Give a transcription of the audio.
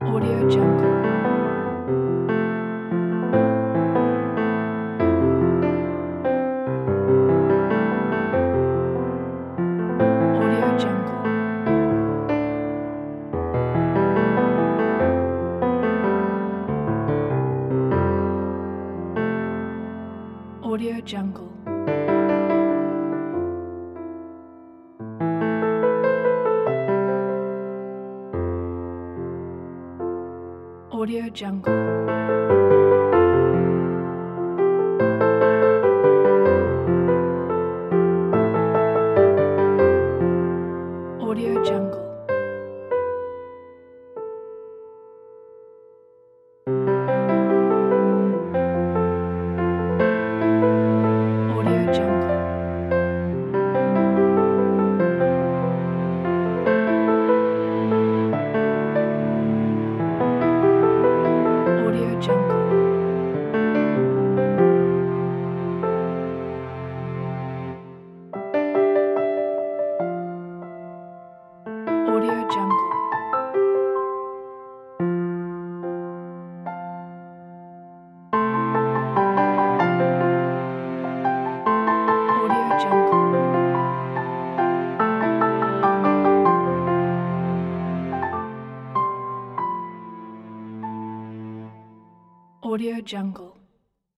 Audio Jungle. Audio Jungle. Audio Jungle. Audio Jungle. Audio Jungle. Audio Jungle. Audio Jungle. Audio Jungle. Audio Jungle. Audio Jungle.